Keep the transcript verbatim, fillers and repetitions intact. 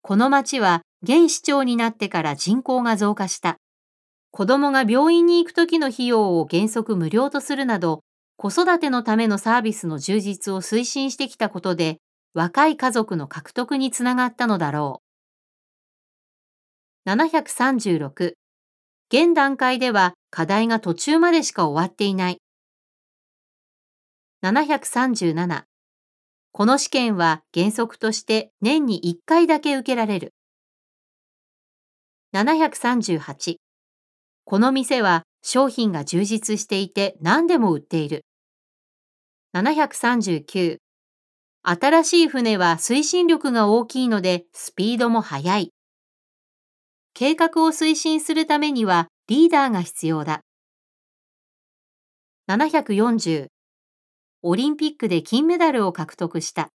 この町は現市長になってから人口が増加した。子供が病院に行くときの費用を原則無料とするなど、子育てのためのサービスの充実を推進してきたことで、若い家族の獲得につながったのだろう。ななひゃくさんじゅうろく、現段階では課題が途中までしか終わっていない。ななひゃくさんじゅうなな、この試験は原則として年にいっかいだけ受けられる。ななひゃくさんじゅうはち、この店は商品が充実していて何でも売っている。ななひゃくさんじゅうきゅう、新しい船は推進力が大きいのでスピードも速い。計画を推進するためにはリーダーが必要だ。ななひゃくよんじゅう、オリンピックで金メダルを獲得した。